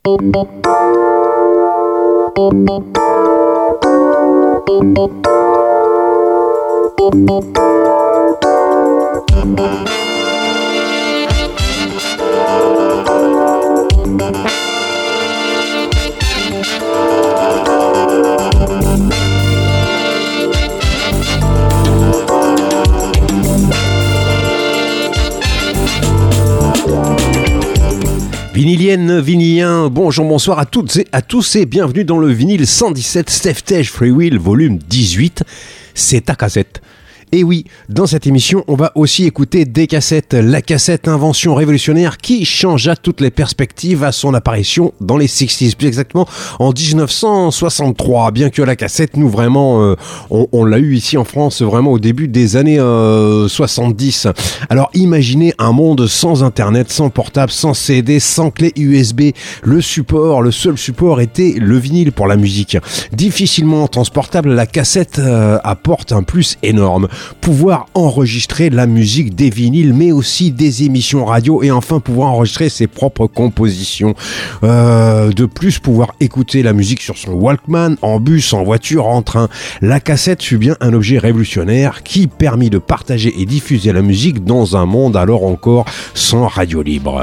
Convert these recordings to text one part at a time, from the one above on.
Vinilienne, vinilien, bonjour, bonsoir à toutes et à tous et bienvenue dans le vinyle 117 Steph Freewheel volume 18, c'est ta cassette. Et oui, dans cette émission, on va aussi écouter des cassettes. La cassette invention révolutionnaire qui changea toutes les perspectives à son apparition dans les 60s, plus exactement en 1963. Bien que la cassette, nous vraiment, on l'a eu ici en France vraiment au début des années 70. Alors imaginez un monde sans internet, sans portable, sans CD, sans clé USB. Le seul support était le vinyle pour la musique. Difficilement transportable, la cassette apporte un plus énorme. Pouvoir enregistrer la musique des vinyles mais aussi des émissions radio et enfin pouvoir enregistrer ses propres compositions. De plus, pouvoir écouter la musique sur son Walkman, en bus, en voiture, en train. La cassette fut bien un objet révolutionnaire qui permit de partager et diffuser la musique dans un monde alors encore sans radio libre.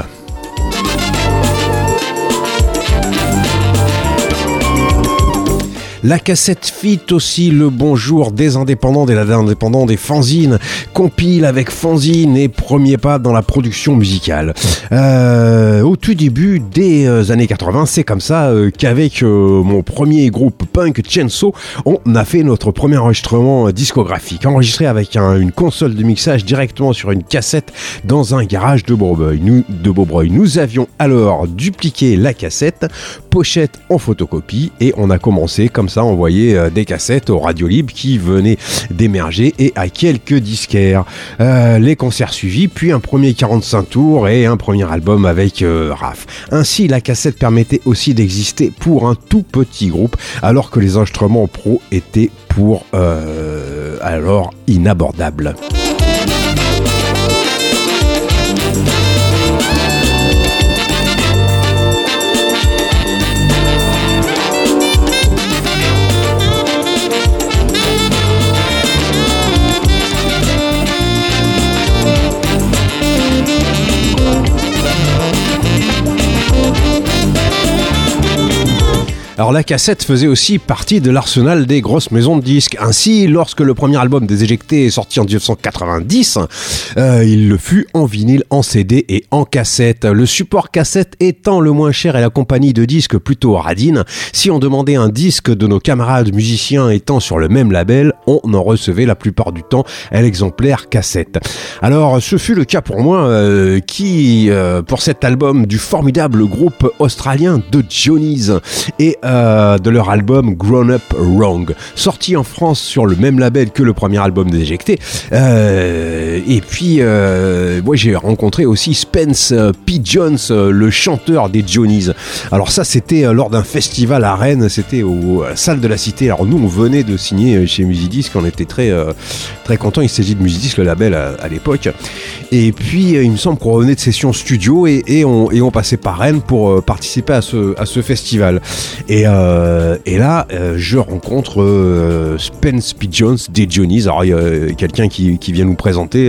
La cassette fit aussi le bonjour des indépendants, des fanzines, compile avec fanzine et premier pas dans la production musicale. Au tout début des années 80, c'est comme ça qu'avec mon premier groupe punk Chainsaw, on a fait notre premier enregistrement discographique, enregistré avec une console de mixage directement sur une cassette dans un garage de Beaubreuil. Nous avions alors dupliqué la cassette, pochette en photocopie et on a commencé comme ça envoyer des cassettes aux radios libres qui venaient d'émerger et à quelques disquaires. Les concerts suivis, puis un premier 45 tours et un premier album avec Raph. Ainsi, la cassette permettait aussi d'exister pour un tout petit groupe, alors que les instruments pro étaient pour alors inabordables. Alors la cassette faisait aussi partie de l'arsenal des grosses maisons de disques. Ainsi, lorsque le premier album des Éjectés est sorti en 1990, il le fut en vinyle, en CD et en cassette. Le support cassette étant le moins cher et la compagnie de disques plutôt radine, si on demandait un disque de nos camarades musiciens étant sur le même label, on en recevait la plupart du temps un exemplaire cassette. Alors ce fut le cas pour moi qui, pour cet album du formidable groupe australien The Johnnies et de leur album Grown Up Wrong, sorti en France sur le même label que le premier album des Éjectés. Et puis moi j'ai rencontré aussi Spence P. Jones, le chanteur des Johnnies. Alors ça c'était lors d'un festival à Rennes, c'était à la salle de la Cité. Alors nous on venait de signer chez Musidisc, on était très contents. Il s'agit de Musidisc, le label à l'époque. Et puis il me semble qu'on revenait de session studio et on passait par Rennes pour participer à ce festival. Et là, je rencontre Spence P. Jones des Johnnies. Alors, il y a quelqu'un qui vient nous présenter.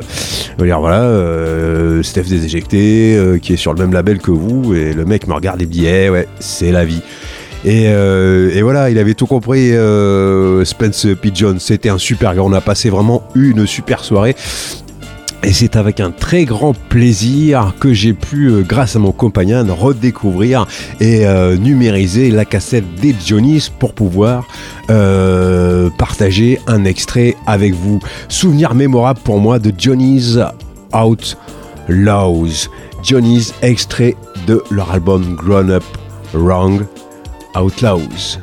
Steph des Éjectés, qui est sur le même label que vous. Et le mec me regarde et me dit ouais, c'est la vie. Et voilà, il avait tout compris, Spence P. Jones. C'était un super gars. On a passé vraiment une super soirée. Et c'est avec un très grand plaisir que j'ai pu, grâce à mon compagnon, redécouvrir et numériser la cassette des Johnnies pour pouvoir partager un extrait avec vous. Souvenir mémorable pour moi de Johnnies Outlaws. Johnnies, extrait de leur album Grown Up Wrong, Outlaws.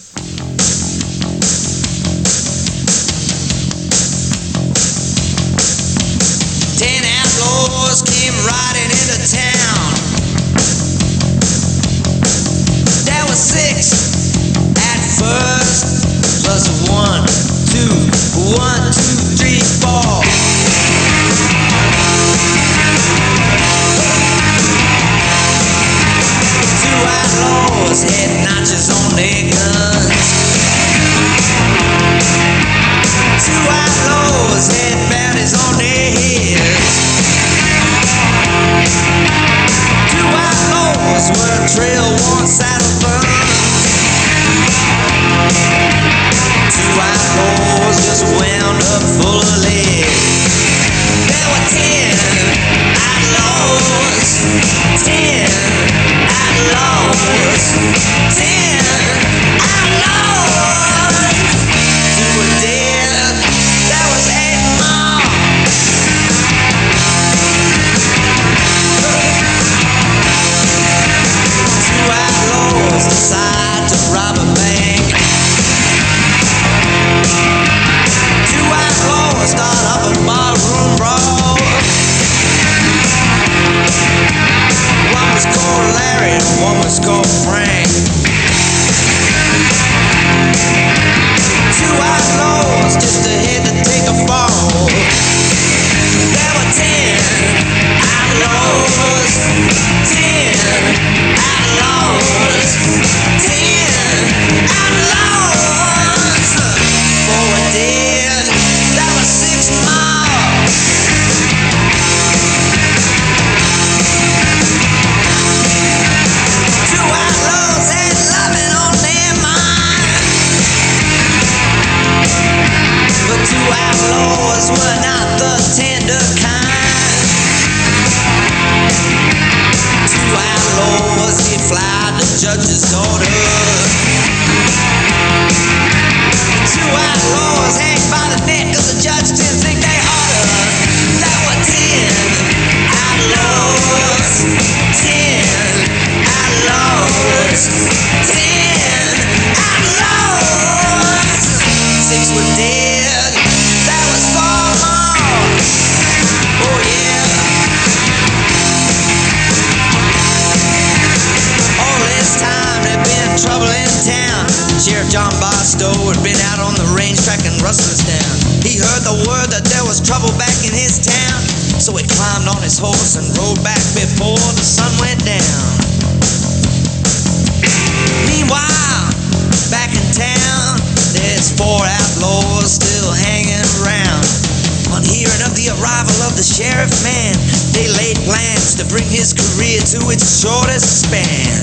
Came riding into town. There were 6 at first, plus 1, 2, 1, 2, 3, 4. Two were trail-worn saddle burns. Two outlaws just wound up full of lead. There were 10 outlaws, 10 outlaws, 10 outlaws. Two were dead, there was 8 more. Two outlaws decide to rob a bank. Two outlaws start up a barroom brawl. One was called Larry and one was called Frank. Two outlaws just ahead to take a fall. There were 10 outlaws, 10 outlaws, 10 outlaws. 4 were dead, there were 6 more. Two outlaws had loving on their mind, but two outlaws were not the tender kind. Two outlaws did fly the judge's daughter. Two outlaws hang by the neck of the judge, didn't think they oughta. There were 10 outlaws, 10 outlaws, 10 outlaws. 6 were dead, there was 4 more. Oh yeah. All this time there'd been trouble in town. Sheriff John Barstow had been out on the range tracking rustlers down. He heard the word that there was trouble back in his town, so he climbed on his horse and rode back before the sun went down. Meanwhile, back in town, there's 4 outlaws still hanging around. On hearing of the arrival of the sheriff man, they laid plans to bring his career to its shortest span.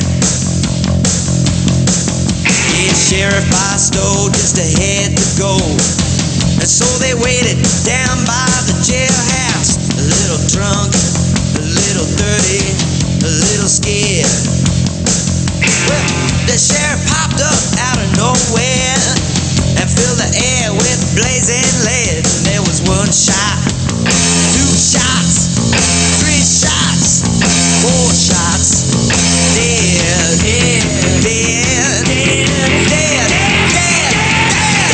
Yeah, Sheriff Barstow just ahead to go, and so they waited down by the jailhouse, a little drunk, a little dirty, a little scared. Well, the sheriff popped up out of nowhere and filled the air with blazing lead. There was 1 shot, 2 shots, 3 shots, 4 shots. Dead, dead, dead, dead, dead, dead, dead.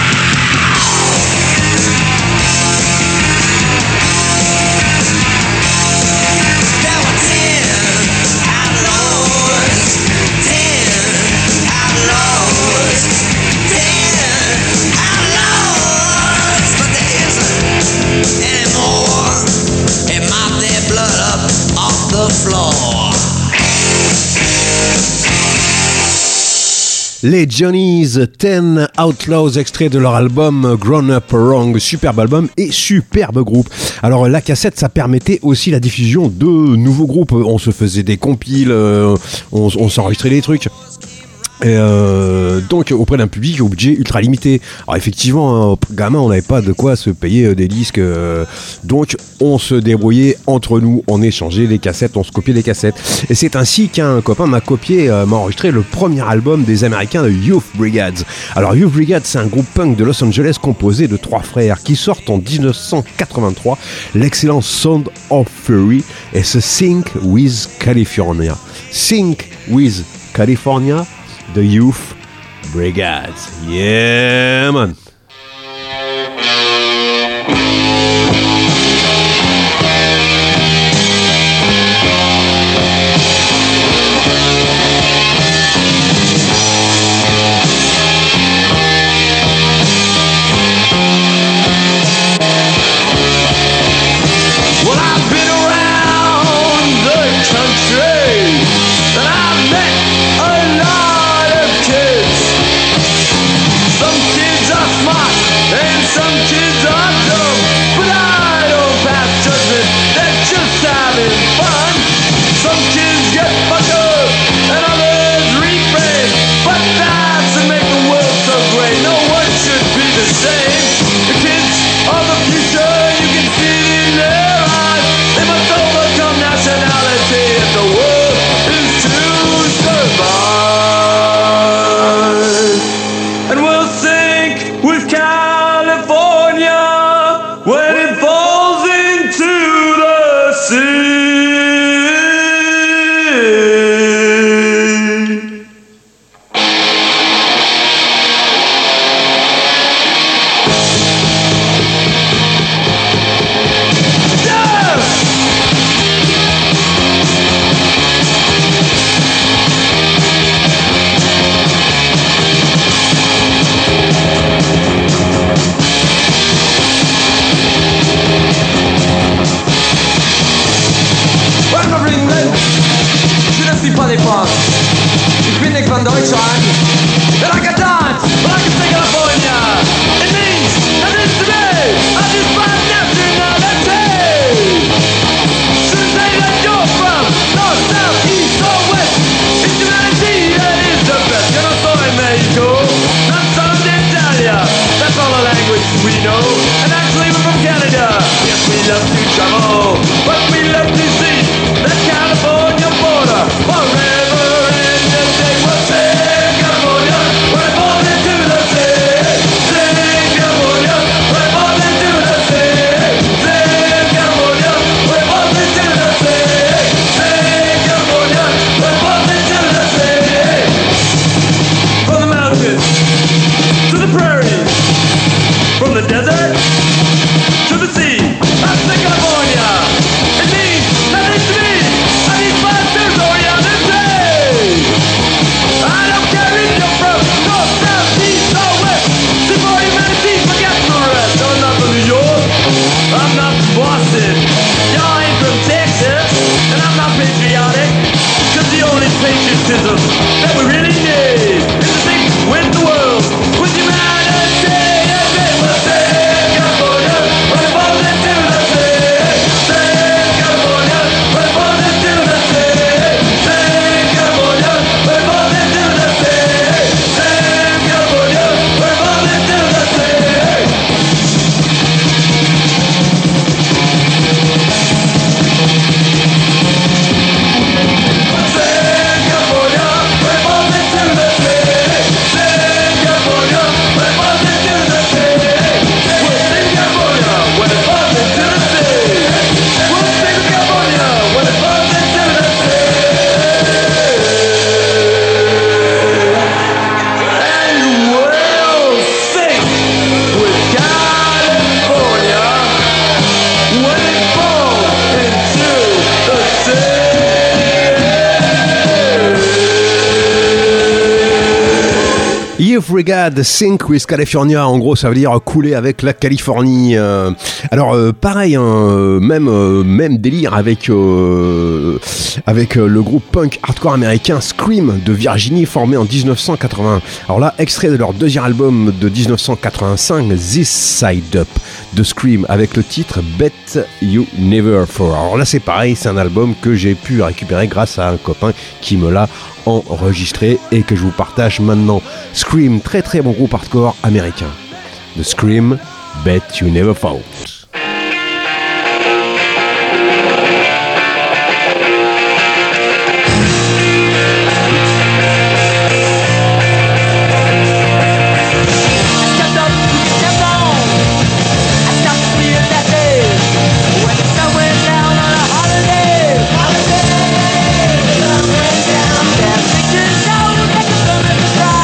There were 10 outlaws, 10 outlaws, 10 outlaws. But there isn't anymore. They mop their blood up off the floor. Les Johnnies, 10 Outlaws, extrait de leur album Grown Up Wrong, superbe album et superbe groupe. Alors la cassette, ça permettait aussi la diffusion de nouveaux groupes. On se faisait des compiles, on s'enregistrait des trucs. Et donc auprès d'un public au budget ultra limité. Alors effectivement, gamin, on n'avait pas de quoi se payer des disques, donc on se débrouillait entre nous, on échangeait les cassettes, on se copiait les cassettes. Et c'est ainsi qu'un copain m'a enregistré le premier album des Américains de Youth Brigades. Alors Youth Brigades, c'est un groupe punk de Los Angeles composé de 3 frères qui sortent en 1983 l'excellent Sound of Fury et ce Sync with California. Sync with California, The Youth Brigades. Yeah, man. Well, I've been around the country and I've met a lot of kids. Some kids are smart. song. Ich bin nicht von Deutschland. And I can dance, but I can sing California. It means nothing to me. I just find nationality. Should say that you're from north, south, east, or west. It's humanity that is the best. Yo no soy Mexico, not son of Italia. That's all the language we know. And actually we're from Canada. Yes, we love to travel, but we love to see that California border forever and a day. We'll sing California, we're born into the sea. Sing California, we're born into the sea. Sing California, we're born into the sea. Sing California, we're born into the sea. From the mountains to the prairies, from the desert to the sea. I sing California. It means nothing to me. I need five territoriality. I don't care if you're from north, south, east, or west. Before humanity, forget the rest. I'm not from New York. I'm not from Boston. Y'all ain't from Texas. And I'm not patriotic. Cause the only patriotism that we really need is to sing with the world, with humanity. And they will sing California, we're born into the sea. Sing California, we're born into the sea. Sing California, we're born into the sea. Sing California, we're born into the sea. Sing California, we're born into the sea. Sing California, we're born into the sea. We'll sing California, we're born into the sea. We'll sing California, we're born into the sea. And we'll sing with California when it's born into the sea. You've Regard Sink with California, en gros ça veut dire couler avec la Californie. Alors pareil, hein, même délire avec le groupe punk hardcore américain Scream de Virginie, formé en 1980. Alors là, extrait de leur deuxième album de 1985, This Side Up de Scream, avec le titre Bet You Never Fall. Alors là c'est pareil, c'est un album que j'ai pu récupérer grâce à un copain qui me l'a enregistré et que je vous partage maintenant. Scream, très très bon groupe hardcore américain. The Scream, Bet You Never Fall.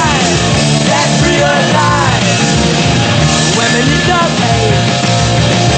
Women need the pay.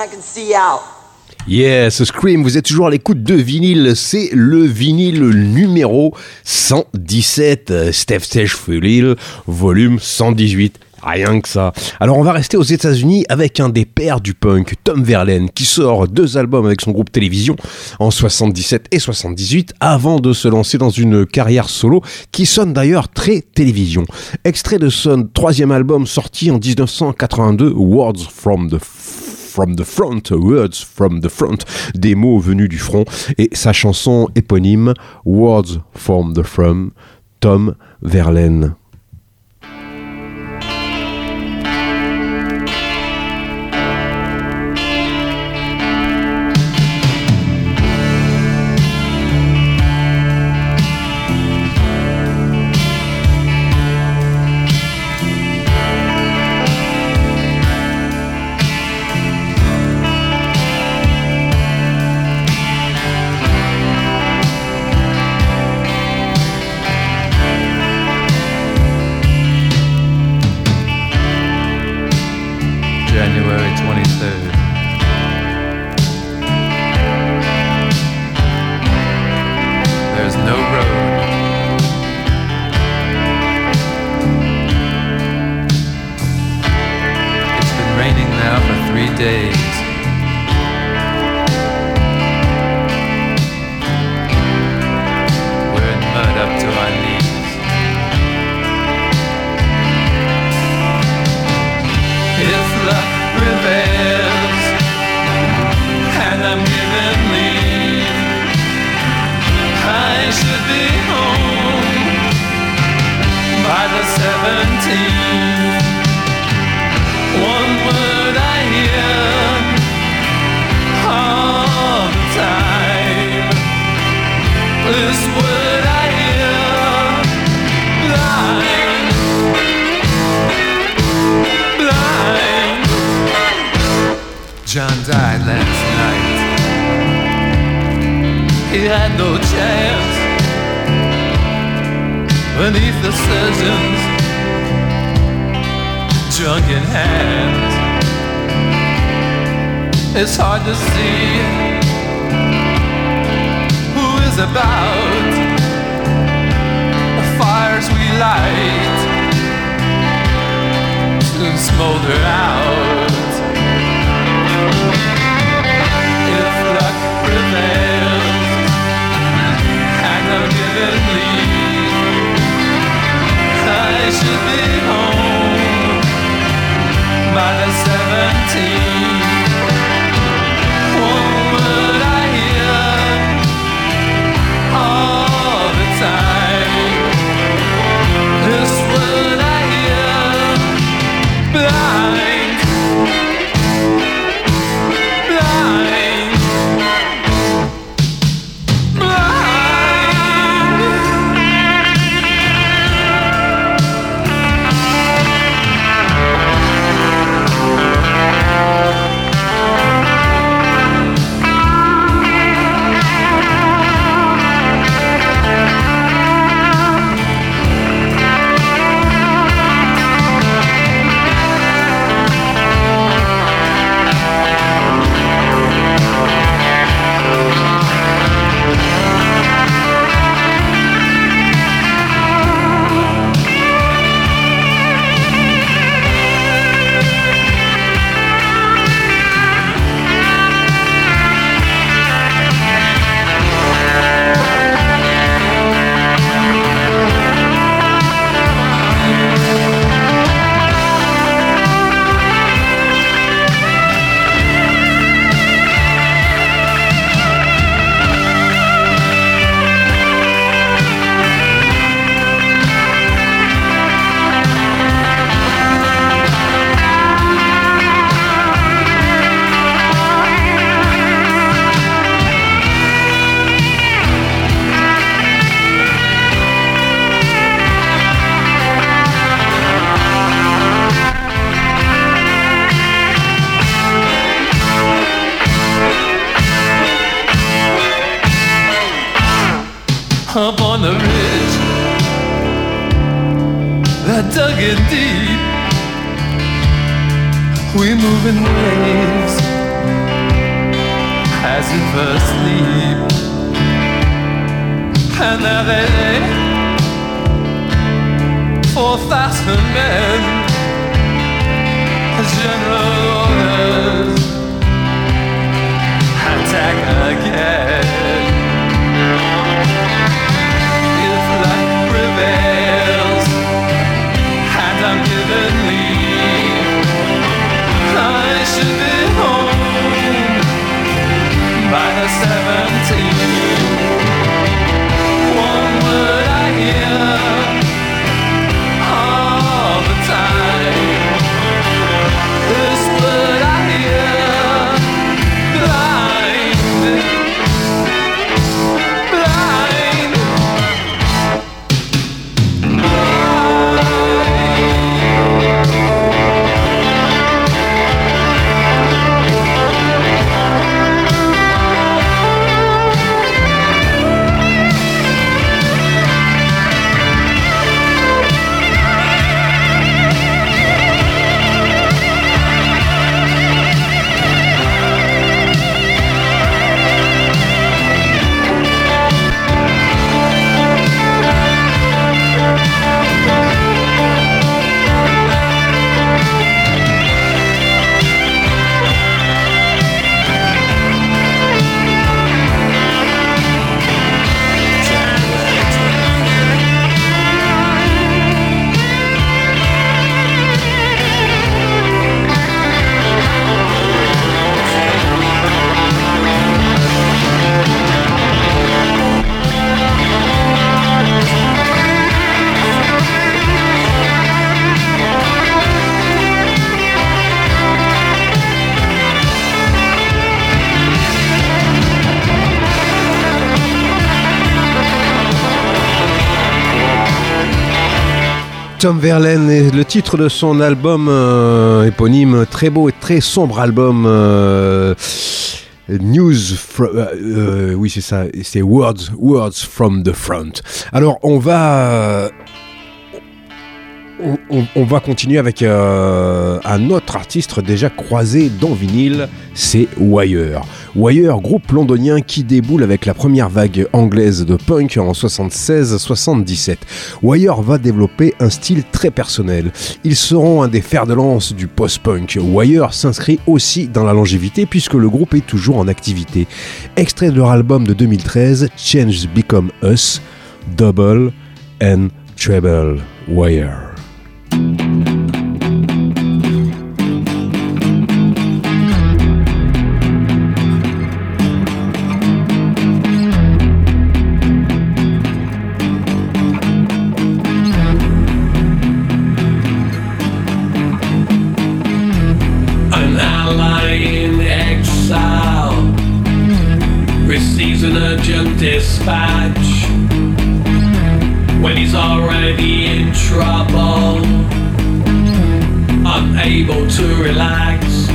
I can see out. Yes, Scream, vous êtes toujours à l'écoute de vinyle, c'est le vinyle numéro 117, Steph Sage Fulil, volume 118. Rien que ça. Alors on va rester aux États-Unis avec un des pères du punk, Tom Verlaine, qui sort 2 albums avec son groupe Télévision en 77 et 78 avant de se lancer dans une carrière solo qui sonne d'ailleurs très télévision. Extrait de son 3e album sorti en 1982, Words from the Front, Words from the Front, des mots venus du front, et sa chanson éponyme, Words from the Front, Tom Verlaine. January 23rd. There's no road. It's been raining now for 3 days. We're in mud up to our knees. If luck prevails and I'm given leave, I should be home by the 17th. One word I hear all the time, this word I hear, blind, blind. John died last night. He had no chance beneath the surgeon's drunken hands. It's hard to see who is about the fires we light soon smolder out. If luck prevails and I'm given leave, I should be home by the 17th. One word I hear all the time, this word I hear, blind, blind, blind. Up on the ridge that dug in deep, we move in waves passing for sleep. And there they lay, 4,000 men, general orders, attack again. If luck prevails and I'm given leave, I should be home by the 17th. One word I hear all the time, this word I hear, blind, blind, blind. Tom Verlaine est le titre de son album éponyme, très beau et très sombre album News from, oui c'est ça, c'est Words from the Front. Alors on va continuer avec un autre artiste déjà croisé dans vinyle, c'est Wire. Wire, groupe londonien qui déboule avec la première vague anglaise de punk en 76-77. Wire va développer un style très personnel. Ils seront un des fers de lance du post-punk. Wire s'inscrit aussi dans la longévité puisque le groupe est toujours en activité. Extrait de leur album de 2013, Change Become Us, Double and Treble, Wire. An ally in exile receives an urgent dispatch when he's already in trouble, unable to relax.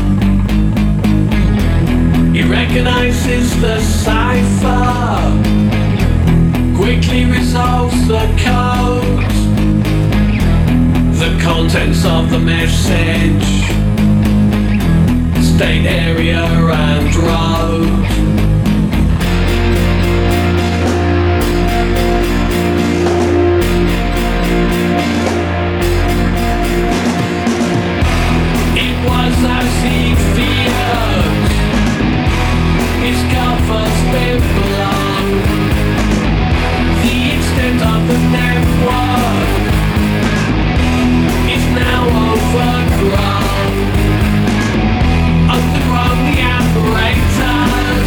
He recognizes the cipher, quickly resolves the code, the contents of the message, state, area and road. As he feared, his cover's been blown. The extent of the network is now overgrown. Underground the apparatus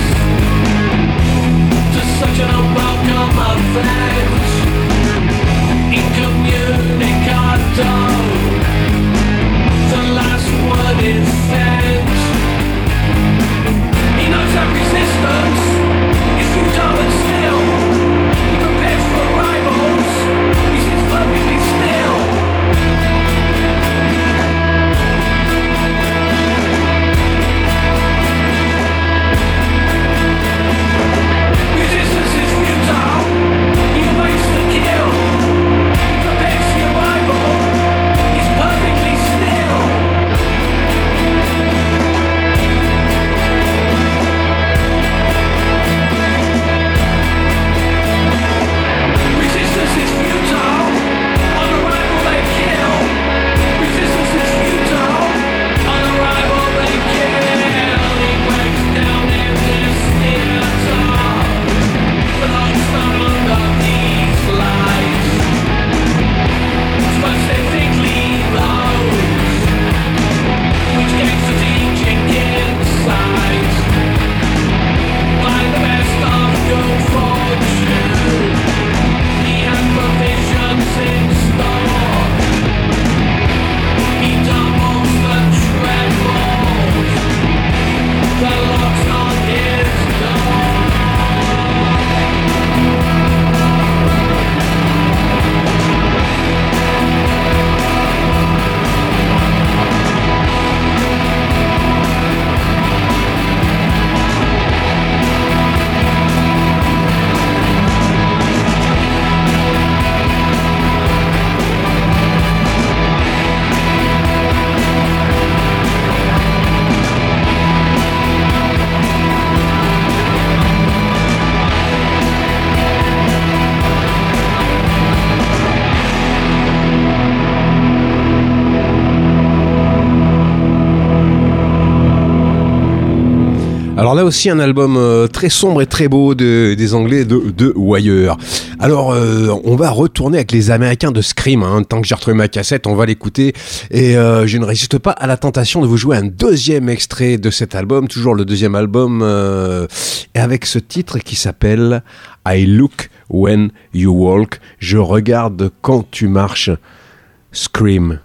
Alors là aussi un album très sombre et très beau des Anglais de Wire. Alors on va retourner avec les Américains de Scream, hein. Tant que j'ai retrouvé ma cassette, on va l'écouter et je ne résiste pas à la tentation de vous jouer un deuxième extrait de cet album, toujours le deuxième album, et avec ce titre qui s'appelle I Look When You Walk. Je regarde quand tu marches. Scream.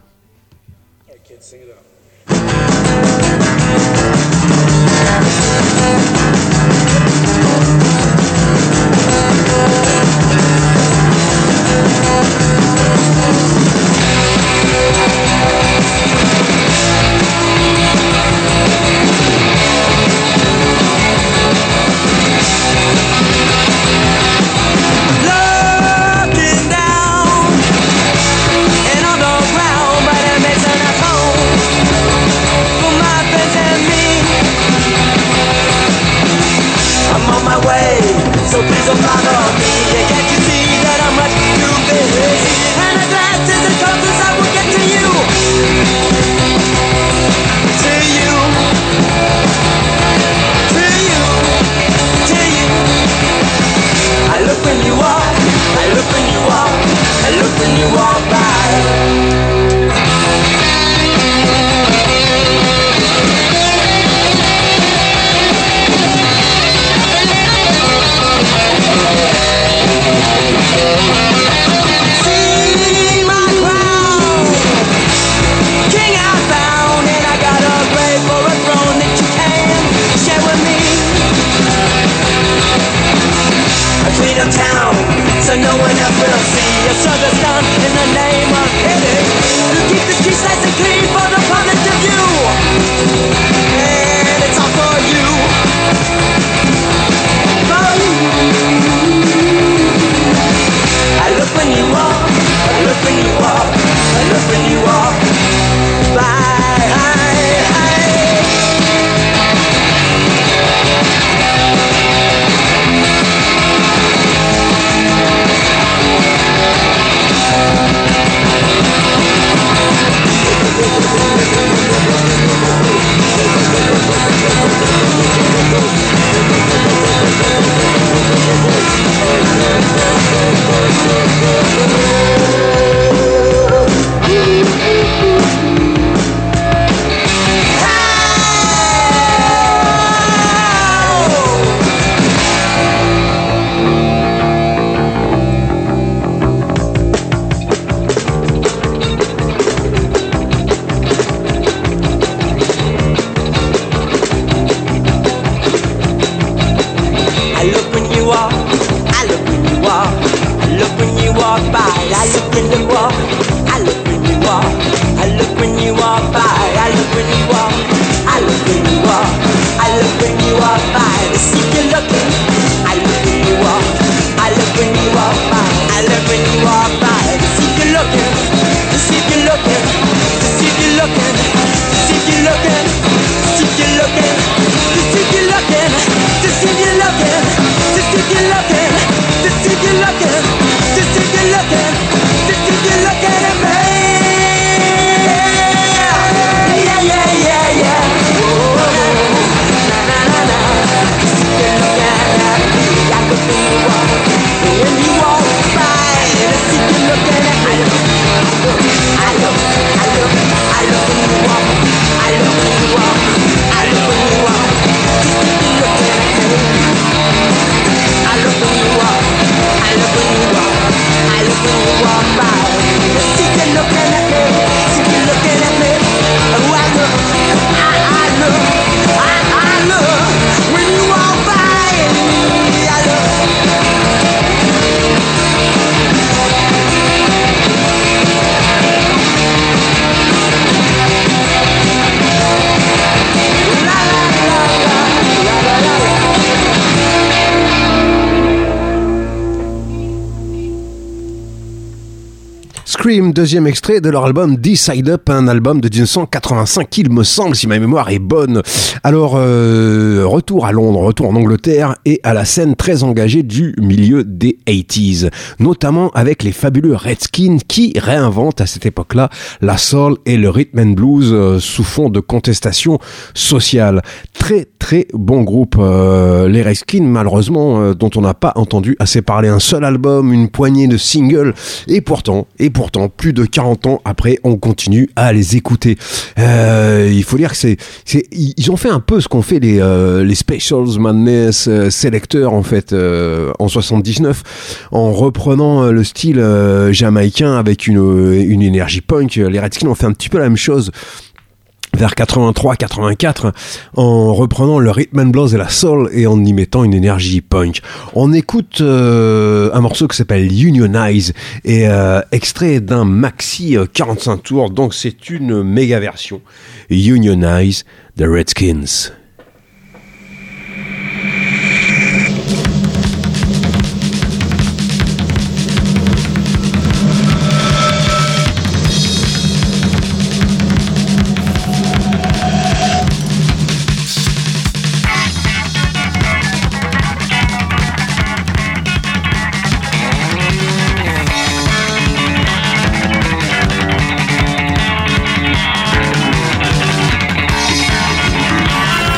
Looking down and underground, but it makes an home for my friends and me. I'm on my way, so please don't bother me. Can't you see that I'm much too busy? And a glass isn't cold, 'cause I will get to you. To you. To you. To you. I look when you walk, I look when you walk, I look when you walk by. See my crown, king I found, and I got a grave for a throne that you can share with me. I clean up town so no one else will see. A service done in the name of pity, to keep the streets nice and clean for the public to view. And it's all for you. For you. I look when you walk, I look when you walk, I look when you walk by. Scream, deuxième extrait de leur album Decide Up, un album de 1985, il me semble, si ma mémoire est bonne. Alors, retour à Londres, retour en Angleterre et à la scène très engagée du milieu des 80s, notamment avec les fabuleux Redskins qui réinventent à cette époque-là la soul et le rhythm and blues sous fond de contestation sociale. Très très bon groupe. Les Redskins, malheureusement, dont on n'a pas entendu assez parler. Un seul album, une poignée de singles, et pourtant, plus de 40 ans après, on continue à les écouter. Il faut dire que ils ont fait un peu ce qu'ont fait les Specials Madness Selectors en fait en 79, en reprenant le style jamaïcain avec une énergie punk. Les Redskins ont fait un petit peu la même chose vers 83-84 en reprenant le rhythm and blues et la soul et en y mettant une énergie punk. On écoute un morceau qui s'appelle Unionize et extrait d'un maxi 45 tours, donc c'est une méga version. Unionize the Redskins. Unionize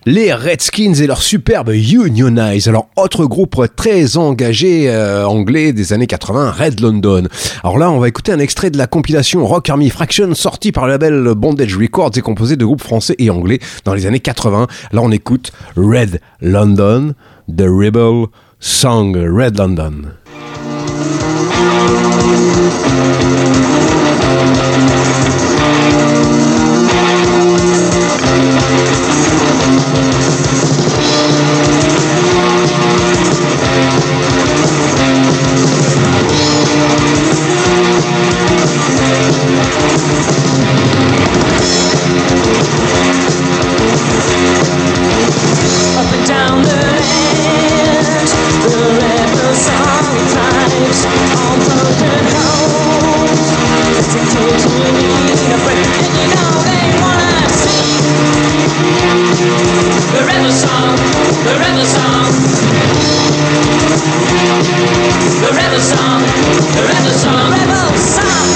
Les Redskins et leur superbe Unionize. Alors, autre groupe très engagé anglais des années 80, Red London. Alors là, on va écouter un extrait de la compilation Rock Army Fraction sortie par le label Bondage Records et composé de groupes français et anglais dans les années 80. Là, on écoute Red London, The Rebel Song. Red London. Up and down the land, the rebel song times on broken homes. The kids who need a break, and you know they wanna see the rebel song, the rebel song, the rebel song, the rebel song, rebel song.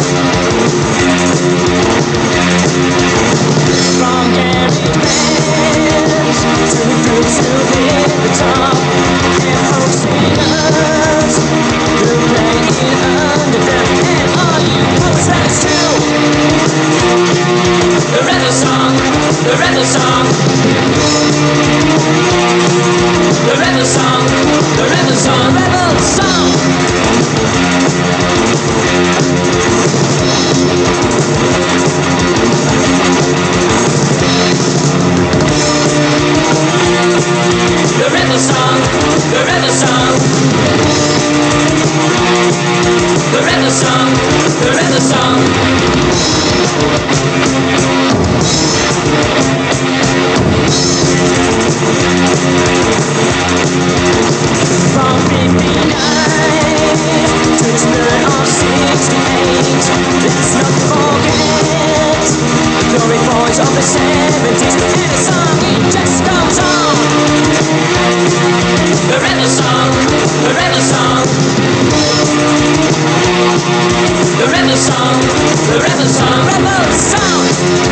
From Gary Bands to groups who hit the top, and folk singers who play it underground, and all you posters too. The rebel song, the rebel song, the rebel song, the rebel song, rebel song. The rebel song, the rebel song, the rebel song, the rebel song. From 59 to the spirit of 68, let's not forget the glory boys of the 70s, and the song it just goes on. The rebel song, the rebel song, the rebel song, the rebel song, rebel song.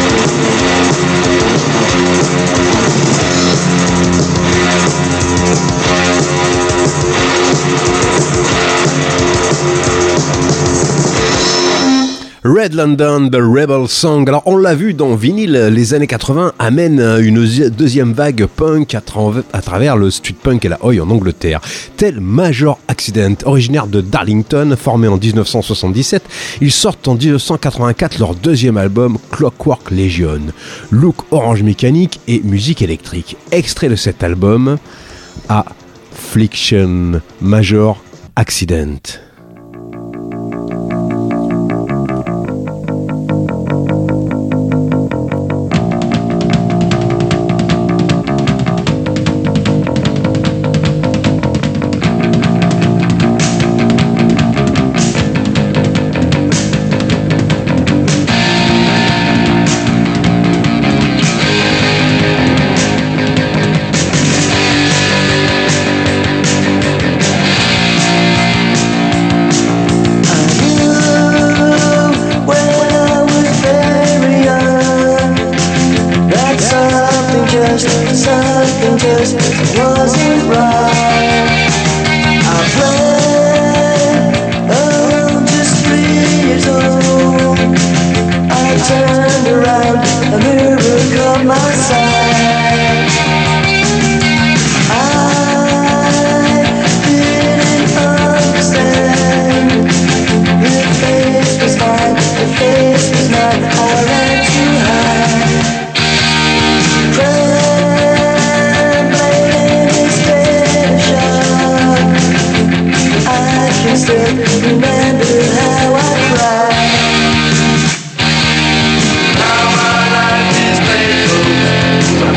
Red London, The Rebel Song. Alors on l'a vu dans vinyle, les années 80 amènent une deuxième vague punk à travers le street punk et la oi en Angleterre. Tel Major Accident, originaire de Darlington, formé en 1977, ils sortent en 1984 leur deuxième album Clockwork Legion. Look orange mécanique et musique électrique. Extrait de cet album, Affliction, Major Accident. Now my life is painful.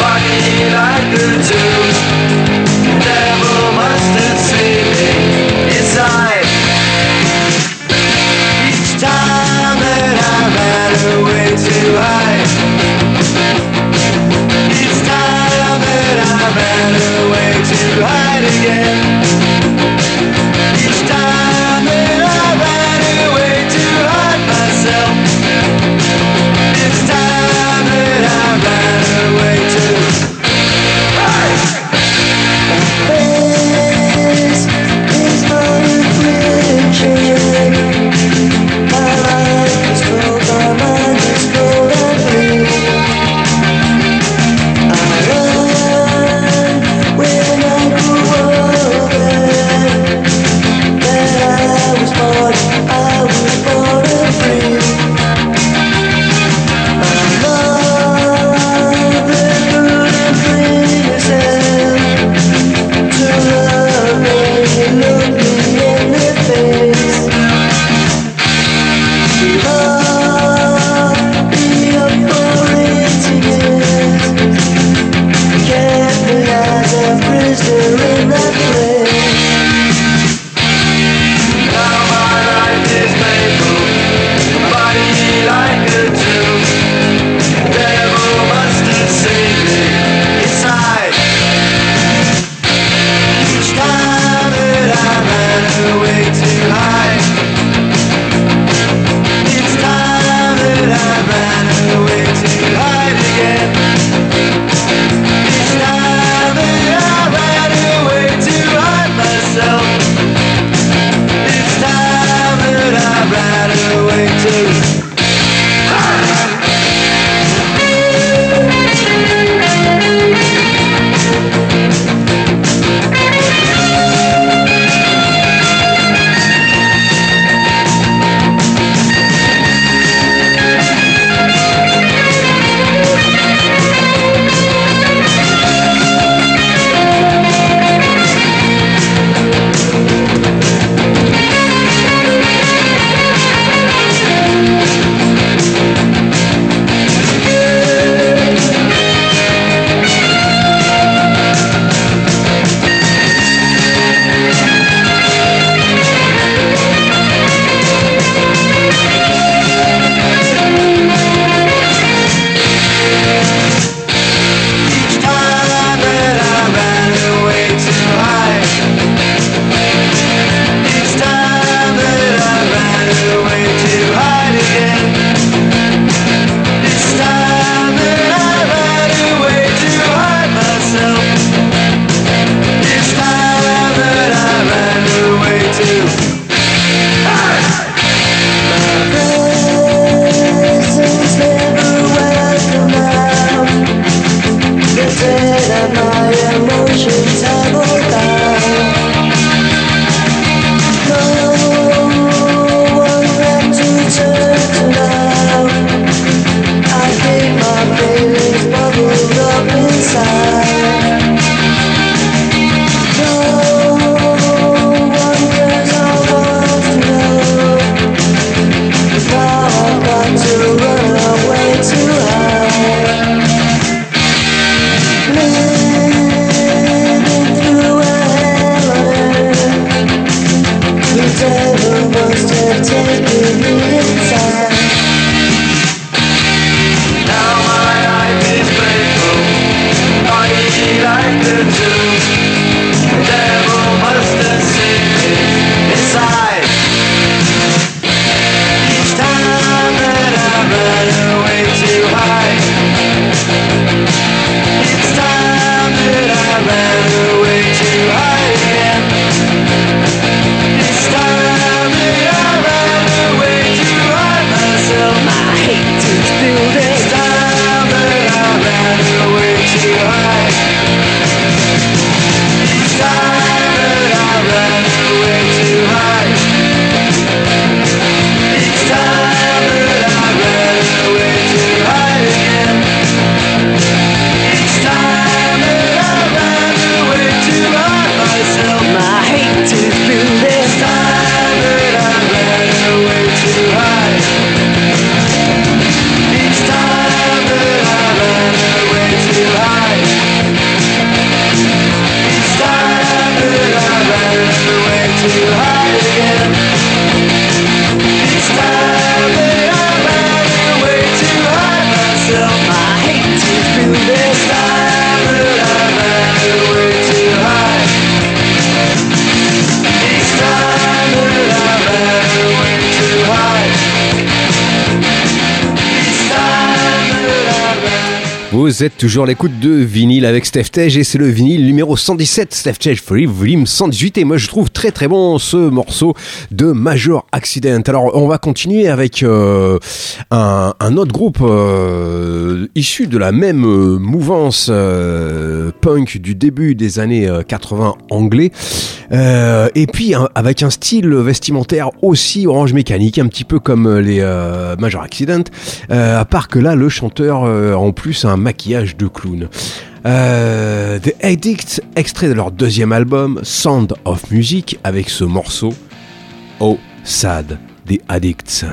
Vous êtes toujours à l'écoute de vinyle avec Steph Tej et c'est le vinyle numéro 117, Steph Tej Free Volume 118 et moi je trouve très très bon ce morceau de Major Accident. Alors on va continuer avec un autre groupe issu de la même mouvance punk du début des années 80 anglais et puis avec un style vestimentaire aussi Orange Mécanique, un petit peu comme les Major Accident, à part que là le chanteur en plus a un maquillage de clown. The Addicts, extrait de leur deuxième album Sound of Music, avec ce morceau Oh Sad, The Addicts.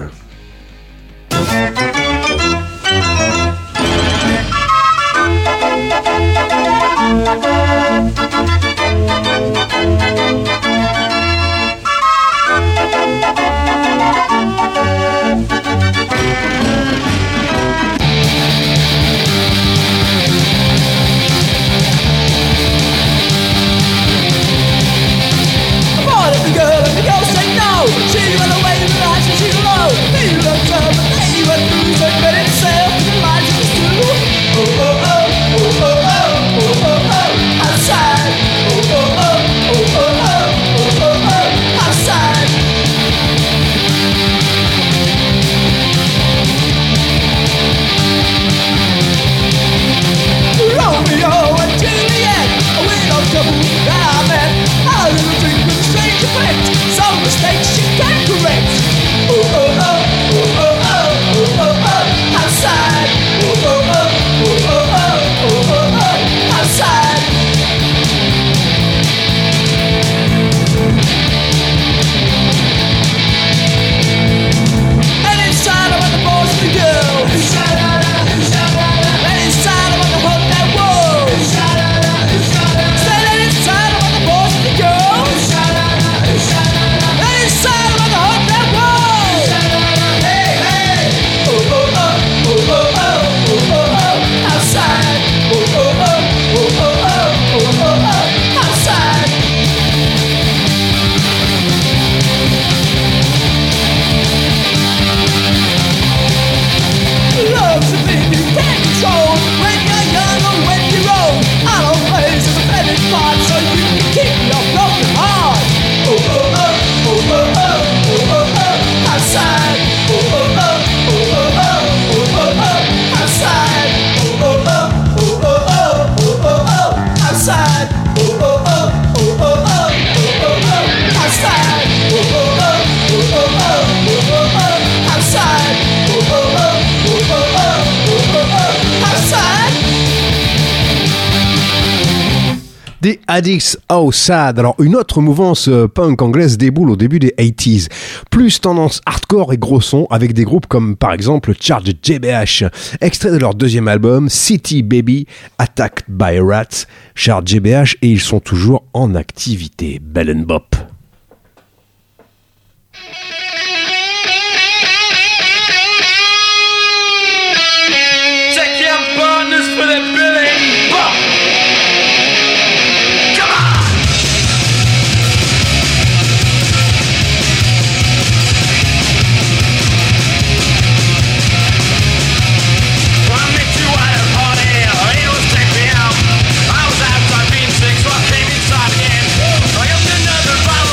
She ran away with her eyes and she alone. He looked up and he went through and got himself in the lights of the stew. Oh, oh, oh, oh, oh, oh, oh, oh, oh, outside. Oh, oh, oh, oh, oh, oh, oh, oh, oh, outside. Romeo and Juliet, a widow couple that I met. A little drink with a strange effect. Some mistakes she can't correct. Oh, oh, oh, oh, oh, oh, oh, oh, oh, outside. Oh, oh, oh, oh, oh, oh, oh, oh, oh, outside. And inside I want the boys and the girls. And inside I want the hot that wall. Standing inside I want the boys and the girls. And inside I want the hot that wall. Hey, hey. Oh, oh, oh, oh, oh, oh, oh, oh, oh, outside. Oh, oh, oh, oh, oh, oh, oh, oh, oh, outside. Love's a thing you can't control when you're young or when you're old. I don't place as a fetish part so you can keep your broken heart. Oh, oh, oh, oh, oh, oh, oh, oh, oh, outside. Oh, oh, oh, oh, oh, oh, oh, oh, oh, outside. Oh, oh, oh, oh, oh, oh, oh, oh, outside. Oh, oh, oh, oh, oh, oh, oh, oh, outside. Oh, oh, oh, oh, oh, oh, oh, oh, outside. Oh, oh, oh, oh, oh, oh, oh, outside. The Addicts, Oh Sad. Alors une autre mouvance punk anglaise déboule au début des 80s. Plus tendance hardcore et gros son avec des groupes comme par exemple Charge JBH. Extrait de leur deuxième album City Baby, Attacked by Rats. Charge JBH et ils sont toujours en activité. Bell and Bop. Check your partners for the billing. Bop. Come on. I met you at a party. It was 10 p.m. I was outside being sick, so I came inside again. I got another bottle.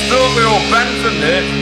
story opens in it.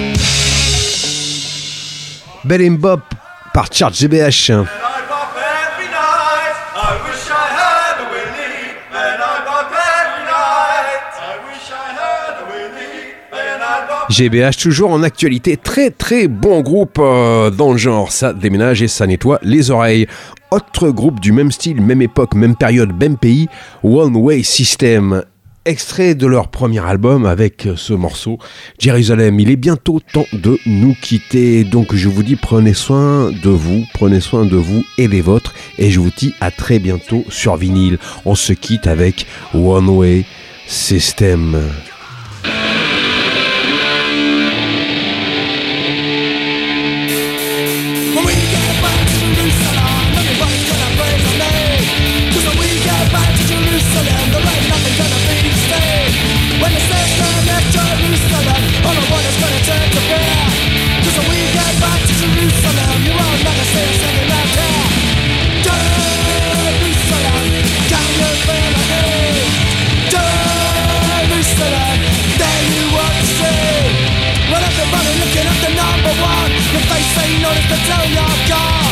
Bell Bop par Charles GBH. And I bop every night. I wish I had a Willie. And I bop every night. I wish I had a Willie. And I bop. GBH toujours en actualité, très très bon groupe dans le genre, ça déménage et ça nettoie les oreilles. Autre groupe du même style, même époque, même période, même pays, One Way System. Extrait de leur premier album avec ce morceau, Jérusalem. Il est bientôt temps de nous quitter, donc je vous dis prenez soin de vous et des vôtres, et je vous dis à très bientôt sur vinyle. On se quitte avec One Way System. When we get back to Jerusalem, everybody's gonna praise our name. 'Cause when we get back to Jerusalem, there ain't nothing gonna be the same. When the system left Jerusalem, all the water's gonna turn to beer. 'Cause when we get back to Jerusalem, you won't never see us singing out there. Jerusalem, can you feel the heat? Jerusalem, there you want to see. Well, everybody looking at the number one. Your face ain't noticed until you're gone.